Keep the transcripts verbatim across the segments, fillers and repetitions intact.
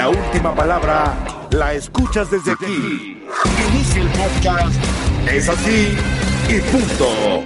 La última palabra la escuchas desde aquí. Inicia el podcast. Es así y punto.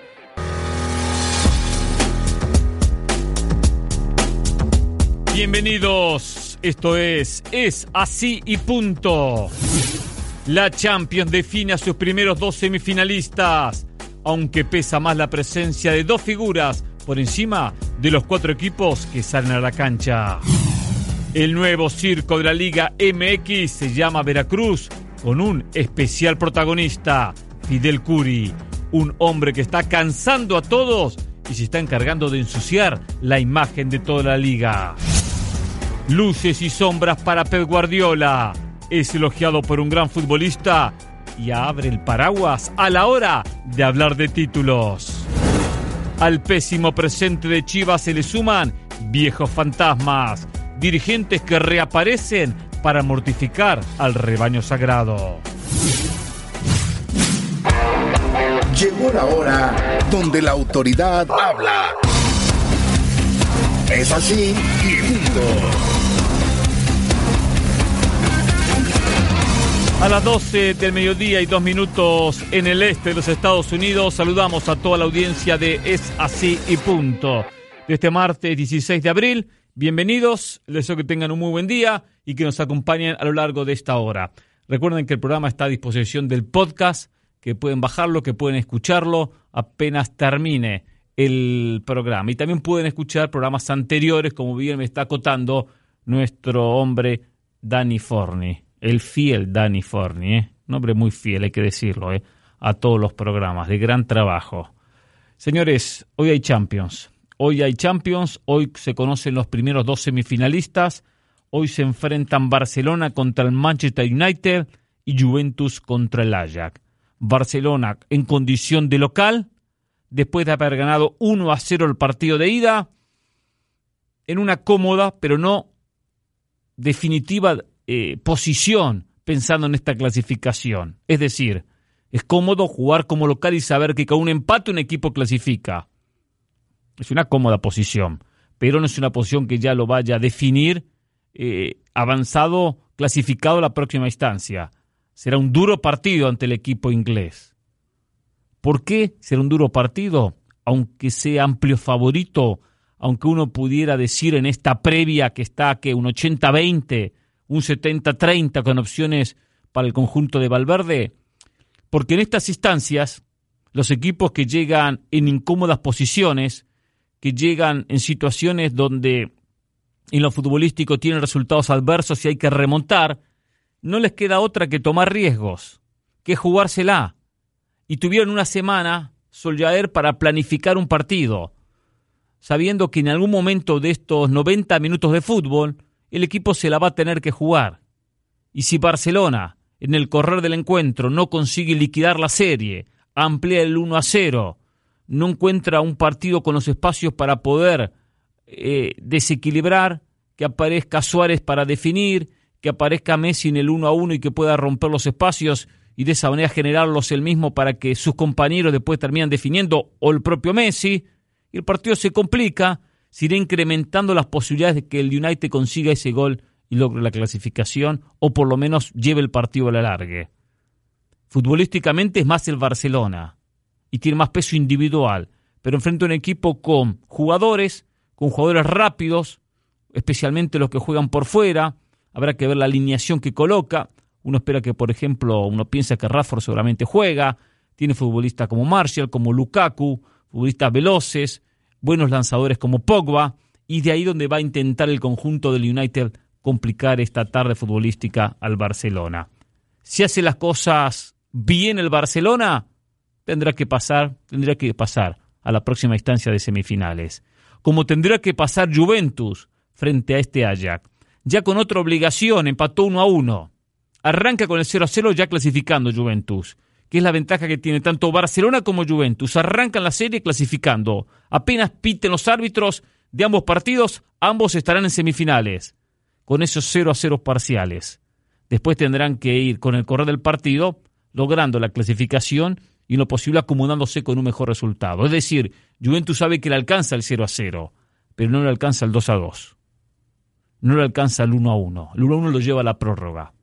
Bienvenidos, esto es Es así y punto. La Champions define a sus primeros dos semifinalistas, aunque pesa más la presencia de dos figuras por encima de los cuatro equipos que salen a la cancha. El nuevo circo de la Liga M X se llama Veracruz, con un especial protagonista, Fidel Curi, un hombre que está cansando a todos y se está encargando de ensuciar la imagen de toda la liga. Luces y sombras para Pep Guardiola. Es elogiado por un gran futbolista y abre el paraguas a la hora de hablar de títulos. Al pésimo presente de Chivas se le suman viejos fantasmas, dirigentes que reaparecen para mortificar al rebaño sagrado. Llegó la hora donde la autoridad habla. Es así y punto. A las doce del mediodía y dos minutos en el este de los Estados Unidos, saludamos a toda la audiencia de Es así y punto. De este martes dieciséis de abril, bienvenidos, les deseo que tengan un muy buen día y que nos acompañen a lo largo de esta hora. Recuerden que el programa está a disposición del podcast, que pueden bajarlo, que pueden escucharlo apenas termine el programa. Y también pueden escuchar programas anteriores, como bien me está acotando nuestro hombre Dani Forni. El fiel Dani Forni, ¿eh? Un hombre muy fiel, hay que decirlo, ¿eh? A todos los programas, de gran trabajo. Señores, hoy hay Champions. Hoy hay Champions, hoy se conocen los primeros dos semifinalistas. Hoy se enfrentan Barcelona contra el Manchester United y Juventus contra el Ajax. Barcelona en condición de local, después de haber ganado uno a cero el partido de ida, en una cómoda, pero no definitiva Eh, posición pensando en esta clasificación. Es decir, es cómodo jugar como local y saber que con un empate un equipo clasifica. Es una cómoda posición, pero no es una posición que ya lo vaya a definir eh, avanzado, clasificado a la próxima instancia. Será un duro partido ante el equipo inglés. ¿Por qué será un duro partido? Aunque sea amplio favorito, aunque uno pudiera decir en esta previa que está que un ochenta veinte, un setenta treinta con opciones para el conjunto de Valverde, porque en estas instancias los equipos que llegan en incómodas posiciones, que llegan en situaciones donde en lo futbolístico tienen resultados adversos y hay que remontar, no les queda otra que tomar riesgos, que jugársela. Y tuvieron una semana, Solskjaer, para planificar un partido, sabiendo que en algún momento de estos noventa minutos de fútbol el equipo se la va a tener que jugar. Y si Barcelona, en el correr del encuentro, no consigue liquidar la serie, amplía el uno a cero, no encuentra un partido con los espacios para poder eh, desequilibrar, que aparezca Suárez para definir, que aparezca Messi en el uno a uno y que pueda romper los espacios y de esa manera generarlos él mismo para que sus compañeros después terminan definiendo, o el propio Messi, y el partido se complica, se irá incrementando las posibilidades de que el United consiga ese gol y logre la clasificación, o por lo menos lleve el partido a la largue. Futbolísticamente es más el Barcelona y tiene más peso individual, pero enfrenta a un equipo con jugadores, con jugadores rápidos, especialmente los que juegan por fuera. Habrá que ver la alineación que coloca. Uno espera que, por ejemplo, uno piensa que Rashford seguramente juega, tiene futbolistas como Martial, como Lukaku, futbolistas veloces, buenos lanzadores como Pogba, y de ahí donde va a intentar el conjunto del United complicar esta tarde futbolística al Barcelona. Si hace las cosas bien el Barcelona, tendrá que pasar, tendrá que pasar a la próxima instancia de semifinales. Como tendrá que pasar Juventus frente a este Ajax. Ya con otra obligación, empató uno a uno. Arranca con el cero a cero ya clasificando Juventus, que es la ventaja que tiene tanto Barcelona como Juventus. Arrancan la serie clasificando. Apenas piten los árbitros de ambos partidos, ambos estarán en semifinales, con esos cero a cero parciales. Después tendrán que ir con el correr del partido, logrando la clasificación y en lo posible acomodándose con un mejor resultado. Es decir, Juventus sabe que le alcanza el cero a cero, pero no le alcanza el dos a dos. no le alcanza el uno a uno. El uno a uno lo lleva a la prórroga.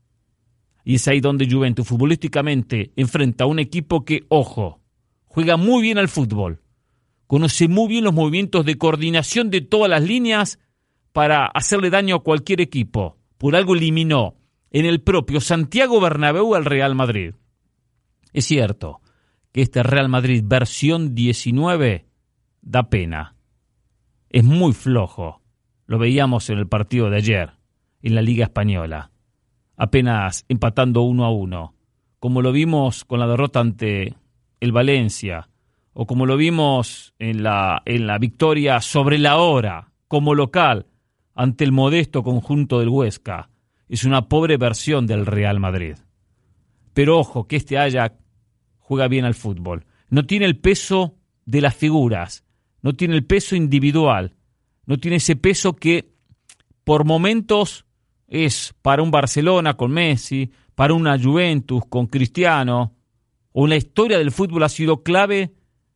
Y es ahí donde Juventus futbolísticamente enfrenta a un equipo que, ojo, juega muy bien al fútbol. Conoce muy bien los movimientos de coordinación de todas las líneas para hacerle daño a cualquier equipo. Por algo eliminó en el propio Santiago Bernabéu al Real Madrid. Es cierto que este Real Madrid versión diecinueve da pena. Es muy flojo. Lo veíamos en el partido de ayer, en la Liga Española. Apenas empatando uno a uno. Como lo vimos con la derrota ante el Valencia, o como lo vimos en la, en la victoria sobre la hora, como local, ante el modesto conjunto del Huesca. Es una pobre versión del Real Madrid. Pero ojo, que este Ajax juega bien al fútbol. No tiene el peso de las figuras, no tiene el peso individual, no tiene ese peso que por momentos es para un Barcelona con Messi, para una Juventus con Cristiano, o en la historia del fútbol ha sido clave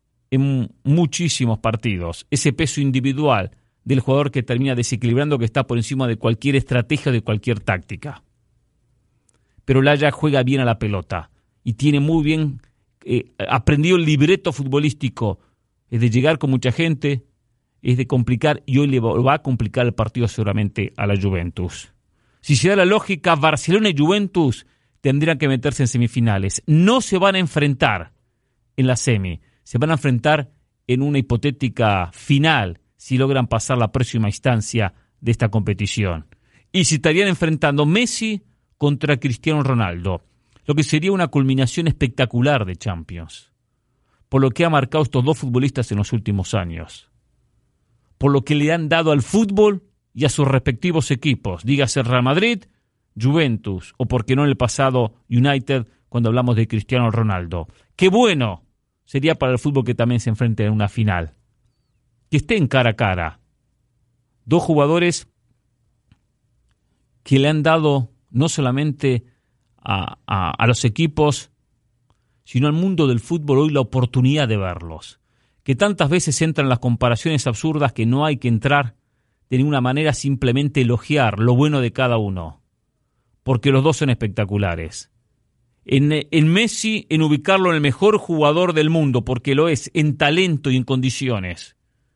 en muchísimos partidos. Ese peso individual del jugador que termina desequilibrando, que está por encima de cualquier estrategia, de cualquier táctica. Pero el Ajax juega bien a la pelota y tiene muy bien eh, aprendido el libreto futbolístico, es de llegar con mucha gente, es de complicar, y hoy le va a complicar el partido seguramente a la Juventus. Si se da la lógica, Barcelona y Juventus tendrían que meterse en semifinales. No se van a enfrentar en la semi, se van a enfrentar en una hipotética final si logran pasar la próxima instancia de esta competición. Y se estarían enfrentando Messi contra Cristiano Ronaldo, lo que sería una culminación espectacular de Champions, por lo que ha marcado estos dos futbolistas en los últimos años, por lo que le han dado al fútbol y a sus respectivos equipos, dígase Real Madrid, Juventus, o por qué no en el pasado United, cuando hablamos de Cristiano Ronaldo. ¡Qué bueno sería para el fútbol que también se enfrente en una final! Que estén cara a cara. Dos jugadores que le han dado no solamente a, a, a los equipos, sino al mundo del fútbol hoy la oportunidad de verlos. Que tantas veces entran las comparaciones absurdas que no hay que entrar de ninguna manera, simplemente elogiar lo bueno de cada uno. Porque los dos son espectaculares. En, en Messi, en ubicarlo en el mejor jugador del mundo, porque lo es, en talento y en condiciones.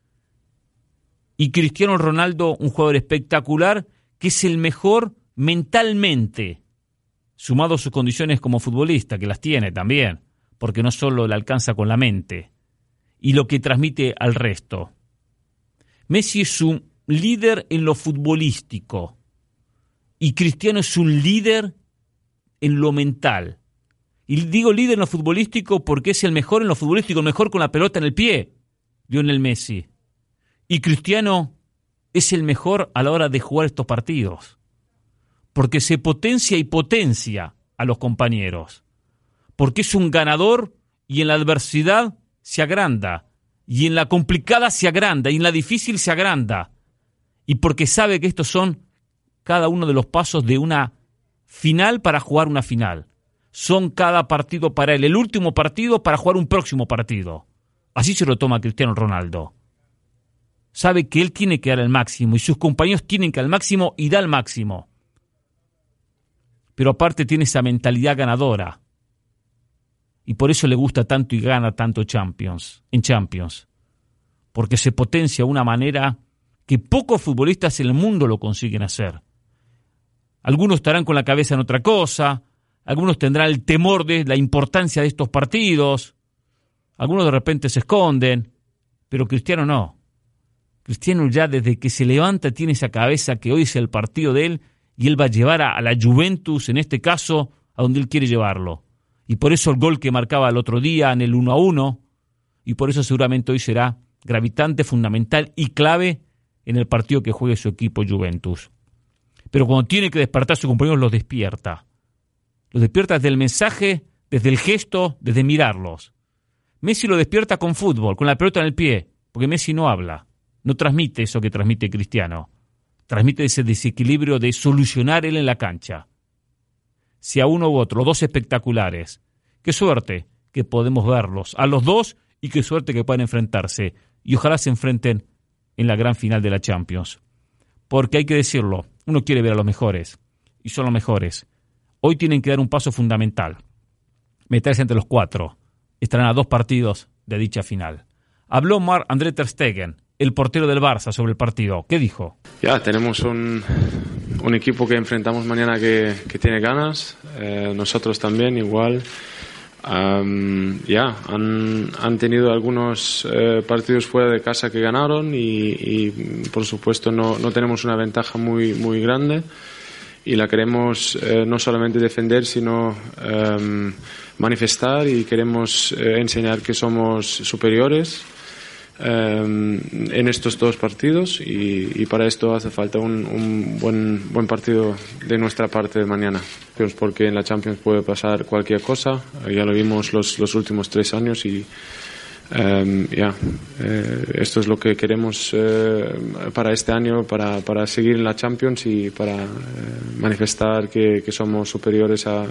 Y Cristiano Ronaldo, un jugador espectacular, que es el mejor mentalmente, sumado a sus condiciones como futbolista, que las tiene también, porque no solo le alcanza con la mente, y lo que transmite al resto. Messi es un líder en lo futbolístico, y Cristiano es un líder en lo mental. Y digo líder en lo futbolístico porque es el mejor en lo futbolístico, el mejor con la pelota en el pie, Lionel Messi. Y Cristiano es el mejor a la hora de jugar estos partidos, porque se potencia y potencia a los compañeros, porque es un ganador y en la adversidad se agranda, y en la complicada se agranda, y en la difícil se agranda, y porque sabe que estos son cada uno de los pasos de una final para jugar una final. Son cada partido para él, el último partido para jugar un próximo partido. Así se lo toma Cristiano Ronaldo. Sabe que él tiene que dar el máximo y sus compañeros tienen que dar el máximo y da el máximo. Pero aparte tiene esa mentalidad ganadora. Y por eso le gusta tanto y gana tanto Champions, en Champions. Porque se potencia de una manera que pocos futbolistas en el mundo lo consiguen hacer. Algunos estarán con la cabeza en otra cosa, algunos tendrán el temor de la importancia de estos partidos, algunos de repente se esconden, pero Cristiano no. Cristiano ya desde que se levanta tiene esa cabeza que hoy es el partido de él y él va a llevar a, a la Juventus, en este caso, a donde él quiere llevarlo. Y por eso el gol que marcaba el otro día en el uno a uno, y por eso seguramente hoy será gravitante, fundamental y clave en el partido que juegue su equipo Juventus. Pero cuando tiene que despertar a sus compañeros, los despierta. Los despierta desde el mensaje, desde el gesto, desde mirarlos. Messi lo despierta con fútbol, con la pelota en el pie, porque Messi no habla, no transmite eso que transmite Cristiano. Transmite ese desequilibrio de solucionar él en la cancha. Sea uno u otro, los dos espectaculares. Qué suerte que podemos verlos a los dos y qué suerte que puedan enfrentarse. Y ojalá se enfrenten en la gran final de la Champions. porque hay que decirlo, uno quiere ver a los mejores, y son los mejores. Hoy tienen que dar un paso fundamental, meterse entre los cuatro, estarán a dos partidos de dicha final. Habló Marc-André ter Stegen, el portero del Barça, sobre el partido. ¿Qué dijo? Ya, tenemos un, un equipo que enfrentamos mañana que, que tiene ganas, eh, nosotros también igual. Um, ya, han, han tenido algunos eh, partidos fuera de casa que ganaron y, y por supuesto no, no tenemos una ventaja muy, muy grande y la queremos eh, no solamente defender sino um, manifestar y queremos eh, enseñar que somos superiores um, en estos dos partidos y, y para esto hace falta un, un buen, buen partido de nuestra parte de mañana. Porque en la Champions puede pasar cualquier cosa, ya lo vimos los, los últimos tres años y um, ya, yeah, eh, esto es lo que queremos eh, para este año, para, para seguir en la Champions y para eh, manifestar que, que somos superiores a, a,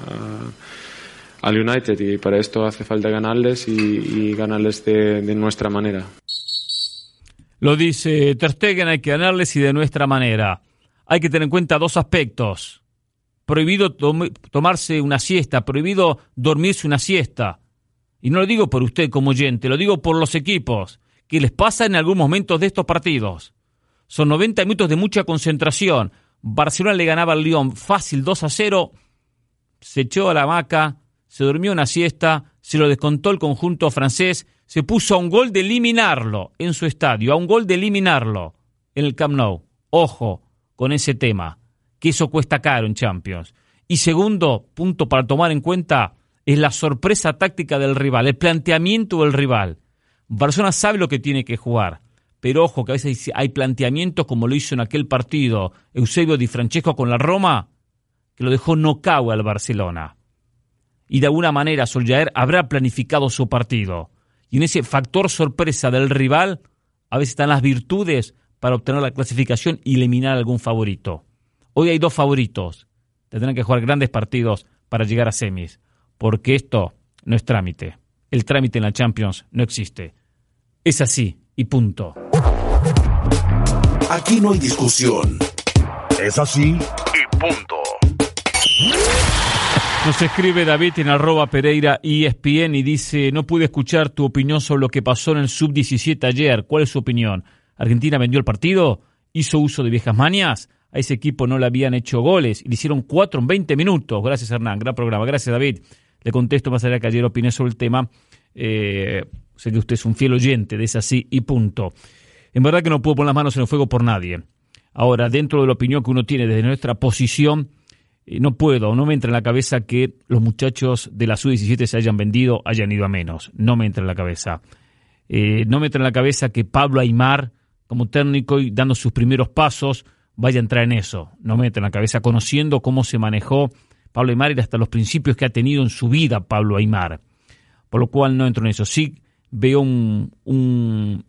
al United y para esto hace falta ganarles y, y ganarles de, de nuestra manera. Lo dice ter Stegen, hay que ganarles y de nuestra manera. Hay que tener en cuenta dos aspectos. Prohibido tom- tomarse una siesta, prohibido dormirse una siesta. Y no lo digo por usted como oyente, lo digo por los equipos, que les pasa en algún momento de estos partidos. Son noventa minutos de mucha concentración. Barcelona le ganaba al Lyon fácil dos a cero, se echó a la hamaca, se durmió una siesta, se lo descontó el conjunto francés, se puso a un gol de eliminarlo en su estadio, a un gol de eliminarlo en el Camp Nou. Ojo con ese tema, que eso cuesta caro en Champions. Y segundo punto para tomar en cuenta es la sorpresa táctica del rival, el planteamiento del rival. Barcelona sabe lo que tiene que jugar, pero ojo que a veces hay planteamientos como lo hizo en aquel partido Eusebio Di Francesco con la Roma, que lo dejó nocaut al Barcelona. Y de alguna manera Solskjaer habrá planificado su partido. Y en ese factor sorpresa del rival, a veces están las virtudes para obtener la clasificación y eliminar a algún favorito. Hoy hay dos favoritos. Tendrán que jugar grandes partidos para llegar a semis. Porque esto no es trámite. El trámite en la Champions no existe. Es así y punto. Aquí no hay discusión. Es así y punto. Nos escribe David en arroba Pereira E S P N y dice: no pude escuchar tu opinión sobre lo que pasó en el sub diecisiete ayer. ¿Cuál es su opinión? ¿Argentina vendió el partido? ¿Hizo uso de viejas mañas? A ese equipo no le habían hecho goles y le hicieron cuatro en veinte minutos. Gracias, Hernán. Gran programa. Gracias, David. Le contesto más allá que ayer opiné sobre el tema. Eh, sé que usted es un fiel oyente de Es Así y Punto. En verdad que no puedo poner las manos en el fuego por nadie. Ahora, dentro de la opinión que uno tiene desde nuestra posición, eh, no puedo, no me entra en la cabeza que los muchachos de la sub diecisiete se hayan vendido, hayan ido a menos. No me entra en la cabeza. Eh, no me entra en la cabeza que Pablo Aimar, como técnico y dando sus primeros pasos, vaya a entrar en eso. No me entra en la cabeza, conociendo cómo se manejó Pablo Aimar y hasta los principios que ha tenido en su vida Pablo Aimar. Por lo cual no entro en eso. Sí veo un, un,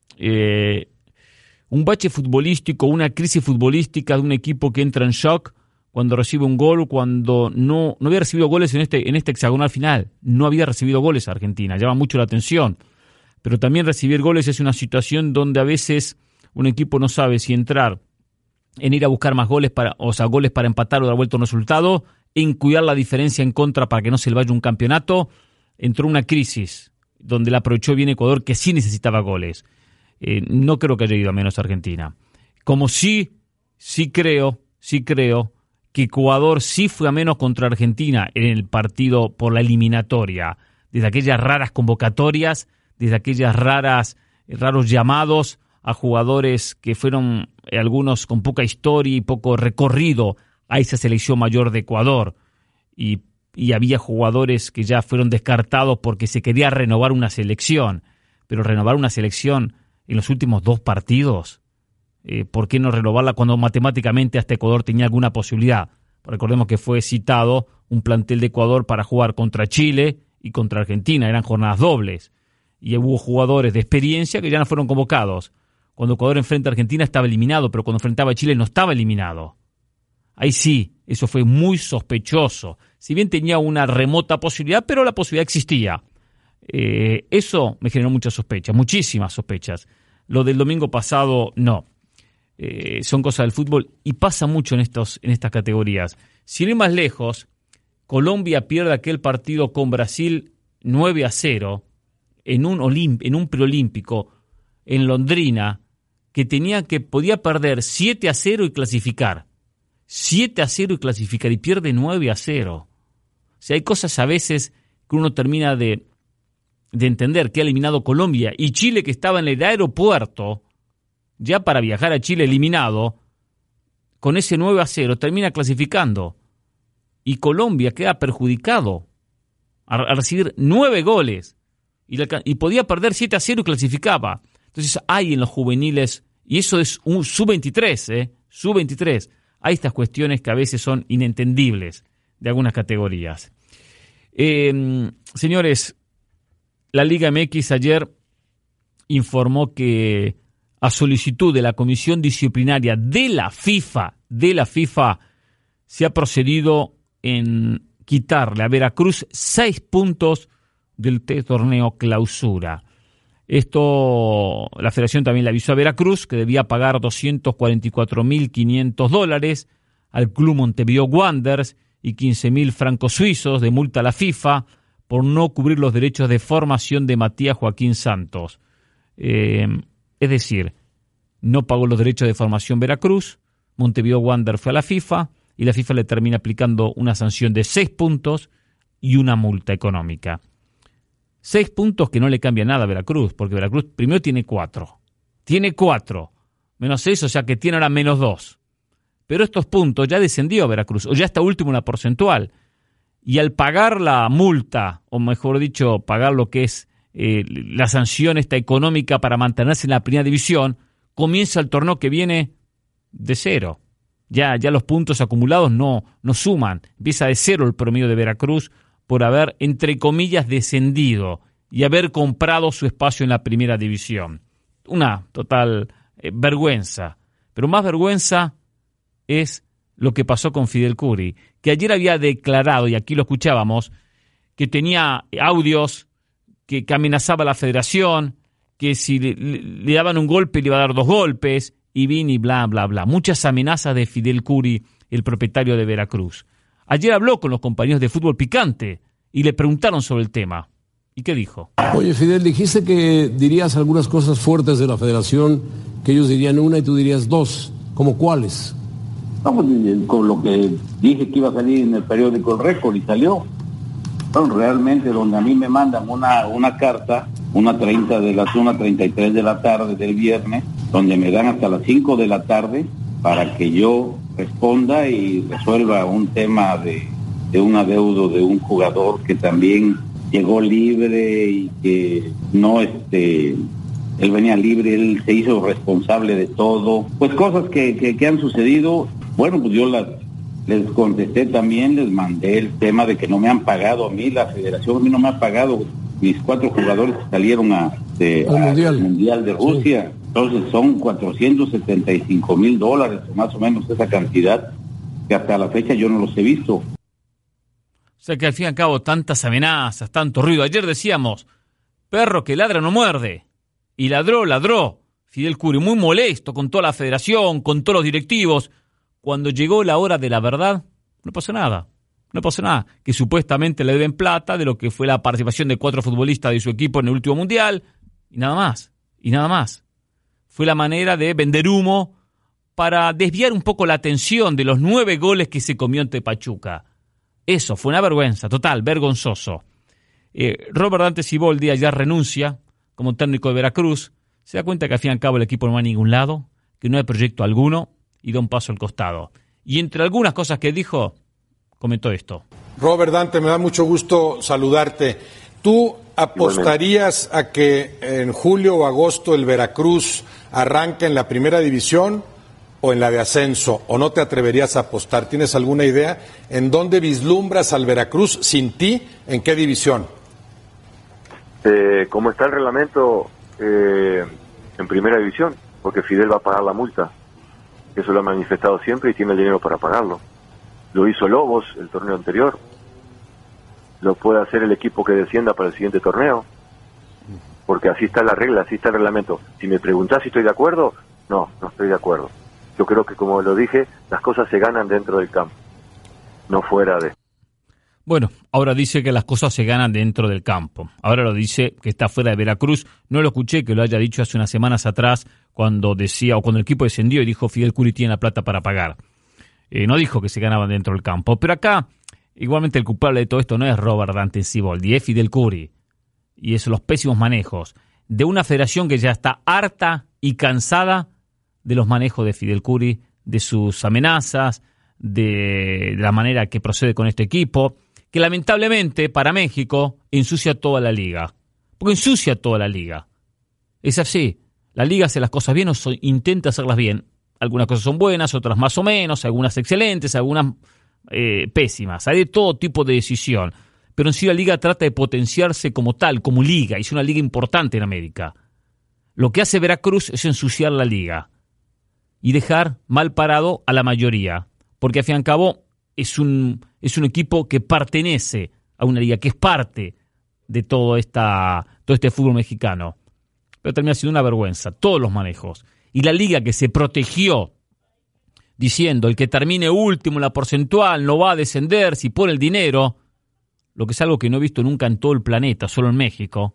eh, un bache futbolístico, una crisis futbolística de un equipo que entra en shock cuando recibe un gol, cuando no, no había recibido goles en este, en este hexagonal final. No había recibido goles a Argentina, llama mucho la atención. Pero también recibir goles es una situación donde a veces un equipo no sabe si entrar en ir a buscar más goles, para, o sea, goles para empatar o dar vuelta un resultado, en cuidar la diferencia en contra para que no se le vaya un campeonato. Entró una crisis donde la aprovechó bien Ecuador, que sí necesitaba goles. Eh, no creo que haya ido a menos Argentina. Como sí, sí creo, sí creo que Ecuador sí fue a menos contra Argentina en el partido por la eliminatoria. Desde aquellas raras convocatorias, desde aquellas raras, raros llamados a jugadores que fueron eh, algunos con poca historia y poco recorrido a esa selección mayor de Ecuador. Y, y había jugadores que ya fueron descartados porque se quería renovar una selección. Pero renovar una selección en los últimos dos partidos, eh, ¿por qué no renovarla cuando matemáticamente hasta Ecuador tenía alguna posibilidad? Recordemos que fue citado un plantel de Ecuador para jugar contra Chile y contra Argentina. Eran jornadas dobles. Y hubo jugadores de experiencia que ya no fueron convocados. Cuando Ecuador enfrenta a Argentina estaba eliminado, pero cuando enfrentaba a Chile no estaba eliminado. Ahí sí, eso fue muy sospechoso. Si bien tenía una remota posibilidad, pero la posibilidad existía. Eh, eso me generó muchas sospechas, muchísimas sospechas. Lo del domingo pasado, no. eh, son cosas del fútbol y pasa mucho en, estos, en estas categorías. Sin ir más lejos, Colombia pierde aquel partido con Brasil nueve a cero en un, olimp, en un preolímpico en Londrina, que tenía que podía perder siete a cero y clasificar. siete a cero y clasificar, y pierde nueve a cero. O sea, hay cosas a veces que uno termina de, de entender, que ha eliminado Colombia, y Chile, que estaba en el aeropuerto, ya para viajar a Chile eliminado, con ese nueve a cero termina clasificando. Y Colombia queda perjudicado a, a recibir nueve goles, y, la, y podía perder siete a cero y clasificaba. Entonces hay en los juveniles, y eso es un sub veintitrés, ¿eh? sub veintitrés, hay estas cuestiones que a veces son inentendibles de algunas categorías. Eh, señores, la Liga M X ayer informó que a solicitud de la Comisión Disciplinaria de la FIFA, de la FIFA, se ha procedido en quitarle a Veracruz seis puntos del torneo Clausura. Esto, la federación también le avisó a Veracruz que debía pagar doscientos cuarenta y cuatro mil quinientos dólares al Club Montevideo Wanderers y quince mil francos suizos de multa a la FIFA por no cubrir los derechos de formación de Matías Joaquín Santos. Eh, es decir, no pagó los derechos de formación Veracruz, Montevideo Wanderers fue a la FIFA y la FIFA le termina aplicando una sanción de seis puntos y una multa económica. Seis puntos que no le cambia nada a Veracruz, porque Veracruz primero tiene cuatro. Tiene cuatro. Menos eso, o sea que tiene ahora menos dos. Pero estos puntos ya descendió a Veracruz, o ya está último en la porcentual. Y al pagar la multa, o mejor dicho, pagar lo que es eh, la sanción esta económica para mantenerse en la primera división, comienza el torneo que viene de cero. Ya, ya los puntos acumulados no, no suman. Empieza de cero el promedio de Veracruz, por haber, entre comillas, descendido y haber comprado su espacio en la primera división. Una total eh, vergüenza. Pero más vergüenza es lo que pasó con Fidel Curi, que ayer había declarado, y aquí lo escuchábamos, que tenía audios, que, que amenazaba a la federación, que si le, le daban un golpe le iba a dar dos golpes, y vin y bla, bla, bla. Muchas amenazas de Fidel Curi, el propietario de Veracruz. Ayer habló con los compañeros de Fútbol Picante y le preguntaron sobre el tema. ¿Y qué dijo? Oye, Fidel, dijiste que dirías algunas cosas fuertes de la federación, que ellos dirían una y tú dirías dos. ¿Cómo cuáles? No, pues, con lo que dije que iba a salir en el periódico El Récord y salió. Bueno, realmente donde a mí me mandan una, una carta, una treinta de las una treinta y tres de la tarde del viernes, donde me dan hasta las cinco de la tarde para que yo responda y resuelva un tema de, de un adeudo de un jugador que también llegó libre y que no, este, él venía libre, él se hizo responsable de todo, pues cosas que, que, que han sucedido. Bueno, pues yo las, les contesté también, les mandé el tema de que no me han pagado a mí, la federación a mí no me ha pagado, mis cuatro jugadores que salieron a, de, a, mundial. al Mundial de Rusia. Sí. Entonces son cuatrocientos setenta y cinco mil dólares, más o menos esa cantidad, que hasta la fecha yo no los he visto. O sea que al fin y al cabo tantas amenazas, tanto ruido. Ayer decíamos, perro que ladra no muerde. Y ladró, ladró. Fidel Curi muy molesto con toda la federación, con todos los directivos. Cuando llegó la hora de la verdad, no pasó nada. No pasó nada. Que supuestamente le deben plata de lo que fue la participación de cuatro futbolistas de su equipo en el último mundial. Y nada más. Y nada más. Fue la manera de vender humo para desviar un poco la atención de los nueve goles que se comió ante Pachuca. Eso fue una vergüenza, total, vergonzoso. Eh, Robert Dante Siboldi ya renuncia como técnico de Veracruz. Se da cuenta que al fin y al cabo el equipo no va a ningún lado, que no hay proyecto alguno y da un paso al costado. Y entre algunas cosas que dijo, comentó esto. Robert Dante, me da mucho gusto saludarte. ¿Tú apostarías a que en julio o agosto el Veracruz arranque en la primera división o en la de ascenso? ¿O no te atreverías a apostar? ¿Tienes alguna idea en dónde vislumbras al Veracruz sin ti? ¿En qué división? Eh, como está el reglamento, eh, en primera división, porque Fidel va a pagar la multa. Eso lo ha manifestado siempre y tiene el dinero para pagarlo. Lo hizo Lobos el torneo anterior. Lo puede hacer el equipo que descienda para el siguiente torneo, porque así está la regla, así está el reglamento. Si me preguntás si estoy de acuerdo, no, no estoy de acuerdo. Yo creo que, como lo dije, las cosas se ganan dentro del campo, no fuera de. Bueno, ahora dice que las cosas se ganan dentro del campo. Ahora lo dice que está fuera de Veracruz. No lo escuché que lo haya dicho hace unas semanas atrás cuando decía, o cuando el equipo descendió y dijo Fidel Curi tiene la plata para pagar. Eh, no dijo que se ganaban dentro del campo. Pero acá, igualmente el culpable de todo esto no es Robert Dante Siboldi, es Fidel Curi. Y es los pésimos manejos de una federación que ya está harta y cansada de los manejos de Fidel Curi, de sus amenazas, de, de la manera que procede con este equipo, que lamentablemente para México ensucia toda la liga. Porque ensucia toda la liga. Es así. La liga hace las cosas bien o so, intenta hacerlas bien. Algunas cosas son buenas, otras más o menos, algunas excelentes, algunas eh, pésimas. Hay de todo tipo de decisión. Pero en sí la liga trata de potenciarse como tal, como liga. Y es una liga importante en América. Lo que hace Veracruz es ensuciar la liga y dejar mal parado a la mayoría. Porque al fin y al cabo es un, es un equipo que pertenece a una liga, que es parte de todo, esta, todo este fútbol mexicano. Pero termina siendo una vergüenza, todos los manejos. Y la liga que se protegió diciendo el que termine último en la porcentual no va a descender si pone el dinero, lo que es algo que no he visto nunca en todo el planeta, solo en México.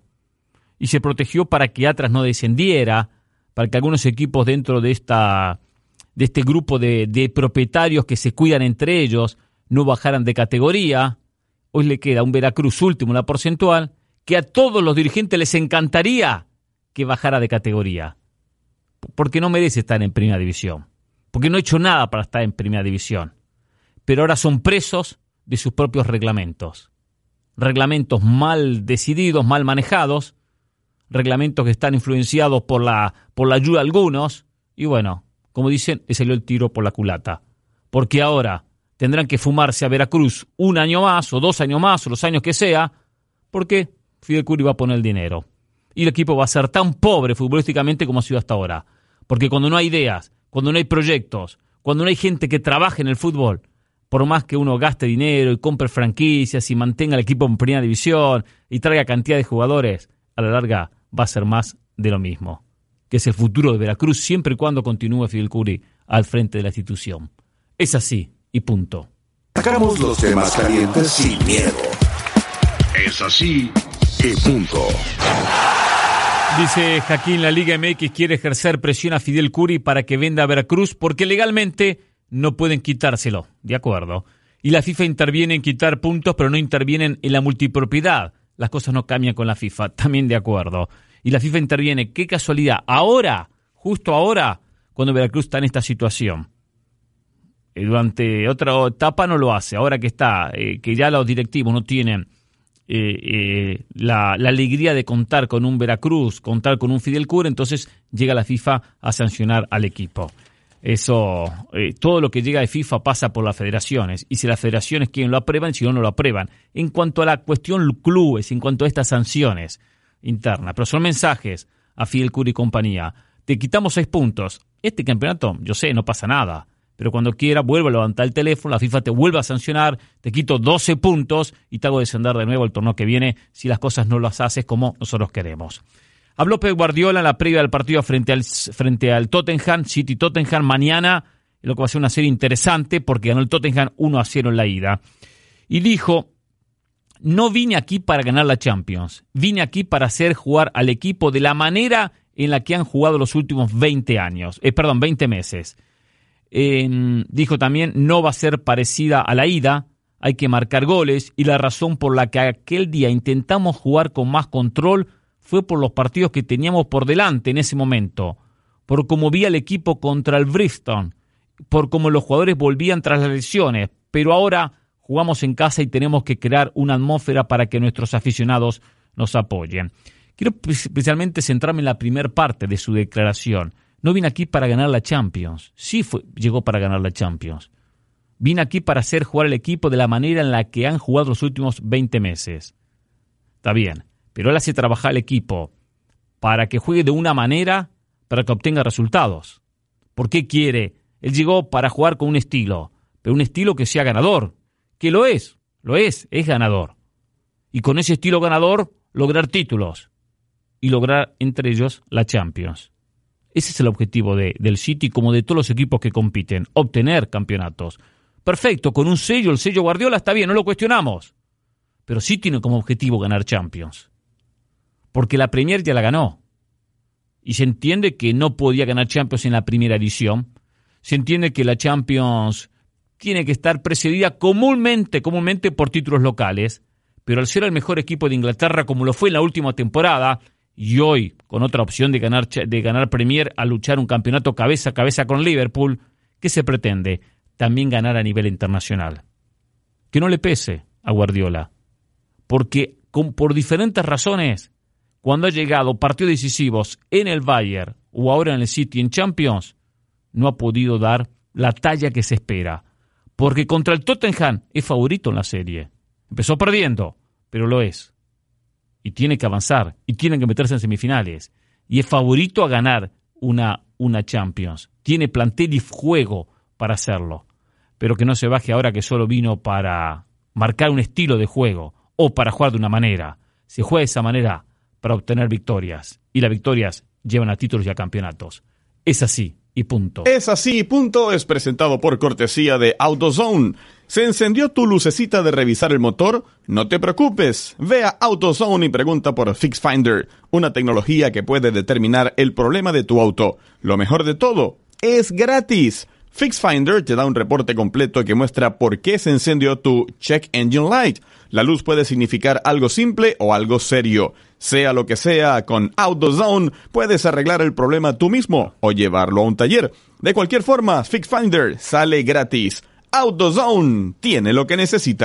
Y se protegió para que Atlas no descendiera, para que algunos equipos dentro de esta de este grupo de, de propietarios que se cuidan entre ellos no bajaran de categoría. Hoy le queda un Veracruz último en la porcentual que a todos los dirigentes les encantaría que bajara de categoría, porque no merece estar en primera división, porque no ha hecho nada para estar en primera división, pero ahora son presos de sus propios reglamentos, reglamentos mal decididos, mal manejados, reglamentos que están influenciados por la, por la ayuda de algunos, y bueno, como dicen, le salió el tiro por la culata, porque ahora tendrán que fumarse a Veracruz un año más, o dos años más, o los años que sea, porque Fidel Curi va a poner el dinero. Y el equipo va a ser tan pobre futbolísticamente como ha sido hasta ahora. Porque cuando no hay ideas, cuando no hay proyectos, cuando no hay gente que trabaje en el fútbol, por más que uno gaste dinero y compre franquicias y mantenga el equipo en primera división y traiga cantidad de jugadores, a la larga va a ser más de lo mismo. Que es el futuro de Veracruz siempre y cuando continúe Fidel Curi al frente de la institución. Es así y punto. Sacamos los temas calientes sin miedo. Es así y punto. Dice Jaquín, la Liga M X quiere ejercer presión a Fidel Curi para que venda a Veracruz porque legalmente no pueden quitárselo. De acuerdo. Y la FIFA interviene en quitar puntos, pero no intervienen en la multipropiedad. Las cosas no cambian con la FIFA. También de acuerdo. Y la FIFA interviene. Qué casualidad. Ahora, justo ahora, cuando Veracruz está en esta situación. Eh, durante otra etapa no lo hace. Ahora que está, eh, que ya los directivos no tienen Eh, eh, la, la alegría de contar con un Veracruz, contar con un Fidel Curi, entonces llega la FIFA a sancionar al equipo. Eso, eh, todo lo que llega de FIFA pasa por las federaciones, y si las federaciones quieren lo aprueban, si no, no lo aprueban. En cuanto a la cuestión clubes, en cuanto a estas sanciones internas, pero son mensajes a Fidel Curi y compañía. Te quitamos seis puntos. Este campeonato, yo sé, no pasa nada. Pero cuando quiera, vuelve a levantar el teléfono, la FIFA te vuelve a sancionar, te quito doce puntos y te hago descender de nuevo el torneo que viene si las cosas no las haces como nosotros queremos. Habló Pep Guardiola en la previa del partido frente al, frente al Tottenham, City Tottenham, mañana, lo que va a ser una serie interesante porque ganó el Tottenham uno a cero en la ida. Y dijo, no vine aquí para ganar la Champions, vine aquí para hacer jugar al equipo de la manera en la que han jugado los últimos veinte años, eh, perdón, veinte meses. Eh, dijo también, no va a ser parecida a la ida, hay que marcar goles, y la razón por la que aquel día intentamos jugar con más control fue por los partidos que teníamos por delante en ese momento, por cómo vi al equipo contra el Bristol, por cómo los jugadores volvían tras las lesiones, pero ahora jugamos en casa y tenemos que crear una atmósfera para que nuestros aficionados nos apoyen. Quiero especialmente centrarme en la primera parte de su declaración. No vine aquí para ganar la Champions. Sí fue, llegó para ganar la Champions. Vine aquí para hacer jugar al equipo de la manera en la que han jugado los últimos veinte meses. Está bien, pero él hace trabajar al equipo para que juegue de una manera para que obtenga resultados. ¿Por qué quiere? Él llegó para jugar con un estilo, pero un estilo que sea ganador. Que lo es, lo es, es ganador. Y con ese estilo ganador, lograr títulos. Y lograr entre ellos la Champions. Ese es el objetivo de, del City, como de todos los equipos que compiten, obtener campeonatos. Perfecto, con un sello, el sello Guardiola está bien, no lo cuestionamos. Pero sí tiene como objetivo ganar Champions. Porque la Premier ya la ganó. Y se entiende que no podía ganar Champions en la primera edición. Se entiende que la Champions tiene que estar precedida comúnmente, comúnmente por títulos locales. Pero al ser el mejor equipo de Inglaterra, como lo fue en la última temporada, y hoy con otra opción de ganar, de ganar Premier a luchar un campeonato cabeza a cabeza con Liverpool, ¿qué se pretende? También ganar a nivel internacional. Que no le pese a Guardiola. Porque con, por diferentes razones, cuando ha llegado partidos decisivos en el Bayern o ahora en el City en Champions, no ha podido dar la talla que se espera. Porque contra el Tottenham es favorito en la serie. Empezó perdiendo, pero lo es. Y tiene que avanzar, y tiene que meterse en semifinales. Y es favorito a ganar una, una Champions. Tiene plantel y juego para hacerlo. Pero que no se baje ahora que solo vino para marcar un estilo de juego o para jugar de una manera. Se juega de esa manera para obtener victorias. Y las victorias llevan a títulos y a campeonatos. Es así y punto. Es así y punto es presentado por cortesía de AutoZone. ¿Se encendió tu lucecita de revisar el motor? No te preocupes. Ve a AutoZone y pregunta por FixFinder, una tecnología que puede determinar el problema de tu auto. Lo mejor de todo, es gratis. FixFinder te da un reporte completo que muestra por qué se encendió tu Check Engine Light. La luz puede significar algo simple o algo serio. Sea lo que sea, con AutoZone puedes arreglar el problema tú mismo o llevarlo a un taller. De cualquier forma, FixFinder sale gratis. AutoZone tiene lo que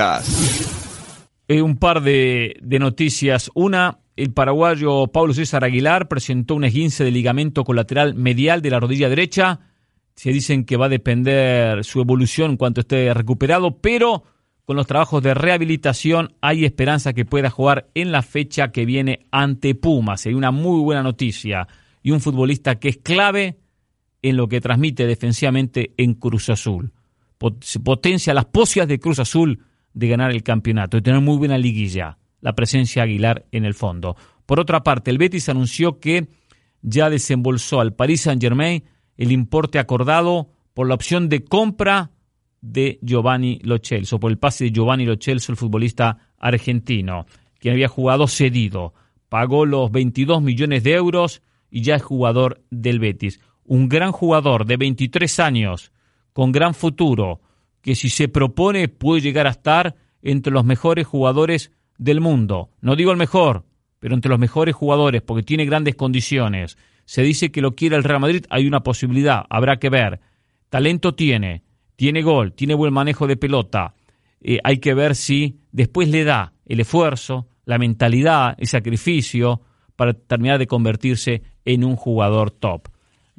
necesitas. Eh, un par de, de noticias. Una, el paraguayo Pablo César Aguilar presentó un esguince de ligamento colateral medial de la rodilla derecha. Se dicen que va a depender su evolución en cuanto esté recuperado, pero con los trabajos de rehabilitación hay esperanza que pueda jugar en la fecha que viene ante Pumas. Sería una muy buena noticia. Y un futbolista que es clave en lo que transmite defensivamente en Cruz Azul. Potencia las posibilidades de Cruz Azul de ganar el campeonato y tener muy buena liguilla. La presencia de Aguilar en el fondo. Por otra parte, el Betis anunció que ya desembolsó al Paris Saint-Germain el importe acordado por la opción de compra de Giovanni Lo Celso, por el pase de Giovanni Lo Celso, el futbolista argentino, quien había jugado cedido. Pagó los veintidós millones de euros y ya es jugador del Betis. Un gran jugador de veintitrés años, con gran futuro, que si se propone puede llegar a estar entre los mejores jugadores del mundo. No digo el mejor, pero entre los mejores jugadores, porque tiene grandes condiciones. Se dice que lo quiere el Real Madrid, hay una posibilidad, habrá que ver. Talento tiene, tiene gol, tiene buen manejo de pelota. Eh, hay que ver si después le da el esfuerzo, la mentalidad, el sacrificio para terminar de convertirse en un jugador top.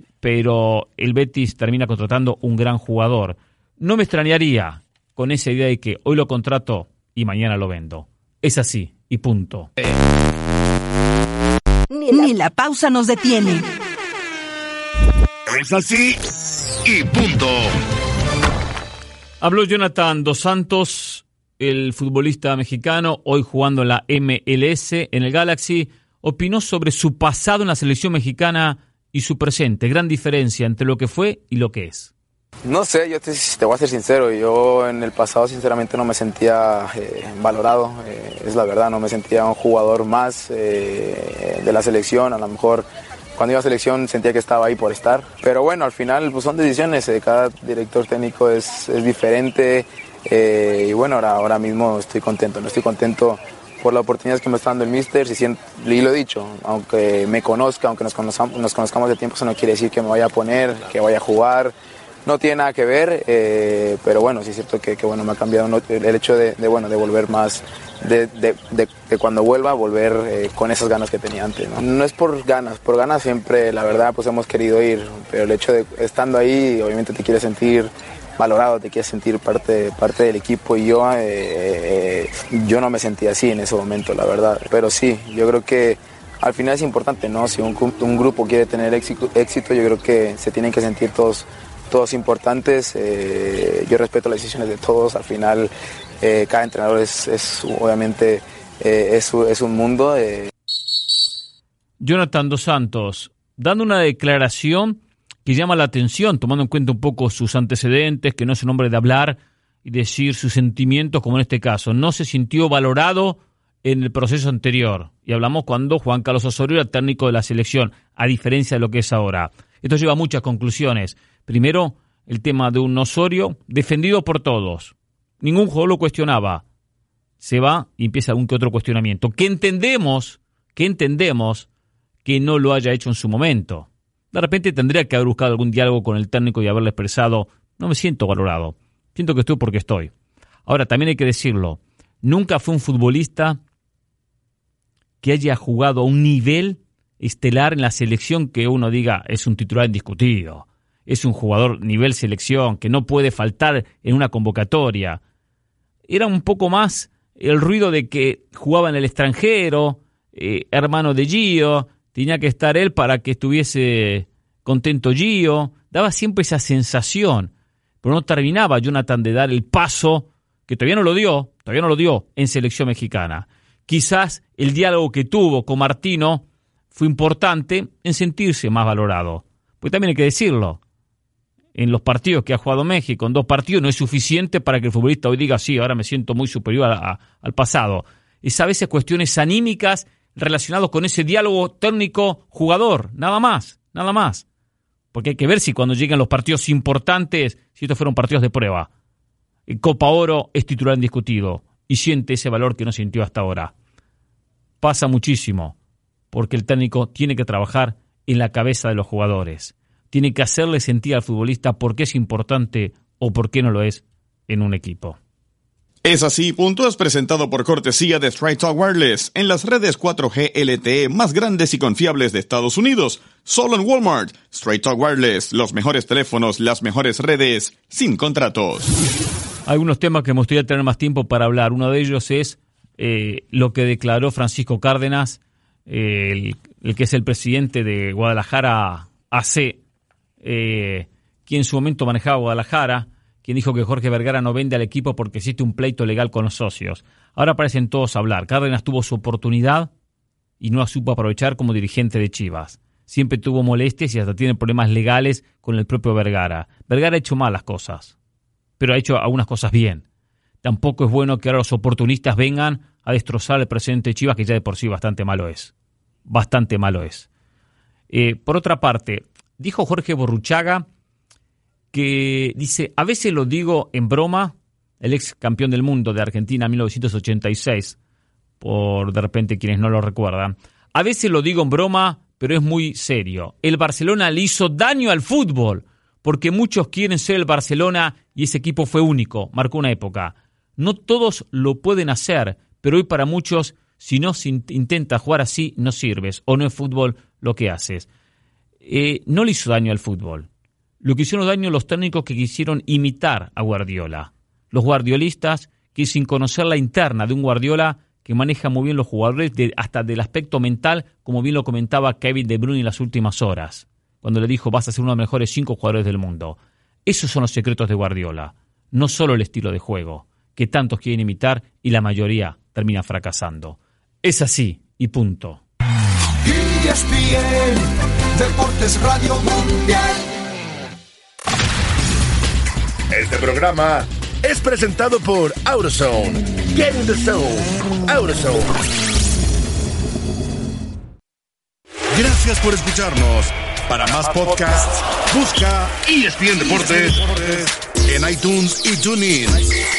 Pero el Betis termina contratando un gran jugador. No me extrañaría con esa idea de que hoy lo contrato y mañana lo vendo. Es así y punto. Ni la, Ni la pausa nos detiene. Es así y punto. Habló Jonathan Dos Santos, el futbolista mexicano, hoy jugando en la M L S, en el Galaxy. Opinó sobre su pasado en la selección mexicana y su presente. Gran diferencia entre lo que fue y lo que es. No sé, yo te, te voy a ser sincero, yo en el pasado sinceramente no me sentía eh, valorado, eh, es la verdad, no me sentía un jugador más eh, de la selección, a lo mejor cuando iba a selección sentía que estaba ahí por estar, pero bueno, al final pues son decisiones, eh, cada director técnico es, es diferente eh, y bueno, ahora, ahora mismo estoy contento, no estoy contento por la oportunidad que me está dando el míster, si siento, y lo he dicho, aunque me conozca, aunque nos conozcamos, nos conozcamos de tiempo, eso no quiere decir que me vaya a poner, que vaya a jugar. No tiene nada que ver, eh, pero bueno, sí es cierto que, que bueno, me ha cambiado el hecho de, de, bueno, de volver más, de, de, de, de cuando vuelva, volver eh, con esas ganas que tenía antes, ¿no? No es por ganas, por ganas siempre, la verdad, pues hemos querido ir, pero el hecho de estando ahí, obviamente te quieres sentir valorado, te quieres sentir parte, parte del equipo y yo, eh, eh, yo no me sentía así en ese momento, la verdad, pero sí, yo creo que al final es importante, ¿no? Si un, un grupo quiere tener éxito, éxito, yo creo que se tienen que sentir todos todos importantes, eh, yo respeto las decisiones de todos, al final eh, cada entrenador es, es obviamente eh, es, es un mundo. Eh. Jonathan Dos Santos, dando una declaración que llama la atención, tomando en cuenta un poco sus antecedentes, que no es un hombre de hablar y decir sus sentimientos, como en este caso. No se sintió valorado en el proceso anterior. Y hablamos cuando Juan Carlos Osorio era técnico de la selección, a diferencia de lo que es ahora. Esto lleva a muchas conclusiones. Primero, el tema de un Osorio defendido por todos. Ningún jugador lo cuestionaba. Se va y empieza algún que otro cuestionamiento. Que entendemos, que entendemos que no lo haya hecho en su momento. De repente tendría que haber buscado algún diálogo con el técnico y haberle expresado, no me siento valorado. Siento que estoy porque estoy. Ahora, también hay que decirlo, nunca fue un futbolista que haya jugado a un nivel estelar en la selección que uno diga es un titular indiscutido. Es un jugador nivel selección que no puede faltar en una convocatoria. Era un poco más el ruido de que jugaba en el extranjero, eh, hermano de Gio, tenía que estar él para que estuviese contento Gio. Daba siempre esa sensación, pero no terminaba Jonathan de dar el paso, que todavía no lo dio, todavía no lo dio en selección mexicana. Quizás el diálogo que tuvo con Martino fue importante en sentirse más valorado. Pues también hay que decirlo, en los partidos que ha jugado México, en dos partidos, no es suficiente para que el futbolista hoy diga, sí, ahora me siento muy superior a, a, al pasado. Es a veces cuestiones anímicas relacionadas con ese diálogo técnico-jugador, nada más, nada más. Porque hay que ver si cuando llegan los partidos importantes, si estos fueron partidos de prueba, en Copa Oro es titular indiscutido y siente ese valor que no sintió hasta ahora. Pasa muchísimo, porque el técnico tiene que trabajar en la cabeza de los jugadores. Tiene que hacerle sentir al futbolista por qué es importante o por qué no lo es en un equipo. Es así, punto es presentado por cortesía de Straight Talk Wireless en las redes cuatro G L T E más grandes y confiables de Estados Unidos. Solo en Walmart. Straight Talk Wireless, los mejores teléfonos, las mejores redes, sin contratos. Algunos temas que me gustaría tener más tiempo para hablar. Uno de ellos es eh, lo que declaró Francisco Cárdenas, eh, el, el que es el presidente de Guadalajara A C, eh, quien en su momento manejaba Guadalajara, quien dijo que Jorge Vergara no vende al equipo porque existe un pleito legal con los socios. Ahora parecen todos hablar. Cárdenas tuvo su oportunidad y no la supo aprovechar como dirigente de Chivas. Siempre tuvo molestias y hasta tiene problemas legales con el propio Vergara. Vergara ha hecho mal las cosas, pero ha hecho algunas cosas bien. Tampoco es bueno que ahora los oportunistas vengan a destrozar el presente de Chivas, que ya de por sí bastante malo es. Bastante malo es. Eh, por otra parte, dijo Jorge Borruchaga que dice, a veces lo digo en broma, el ex campeón del mundo de Argentina en mil novecientos ochenta y seis, por de repente quienes no lo recuerdan, a veces lo digo en broma, pero es muy serio. El Barcelona le hizo daño al fútbol, porque muchos quieren ser el Barcelona y ese equipo fue único, marcó una época. No todos lo pueden hacer, pero hoy para muchos, si no se intenta jugar así, no sirves, o no es fútbol lo que haces. Eh, no le hizo daño al fútbol. Lo que hicieron daño los técnicos que quisieron imitar a Guardiola. Los guardiolistas que sin conocer la interna de un Guardiola que maneja muy bien los jugadores, de, hasta del aspecto mental, como bien lo comentaba Kevin De Bruyne en las últimas horas, cuando le dijo vas a ser uno de los mejores cinco jugadores del mundo. Esos son los secretos de Guardiola, no solo el estilo de juego, que tantos quieren imitar y la mayoría termina fracasando. Es así y punto. E S P N Deportes Radio Mundial. Este programa es presentado por AutoZone. Get in the zone. AutoZone. Gracias por escucharnos. Para más podcasts, busca E S P N Deportes en iTunes y TuneIn.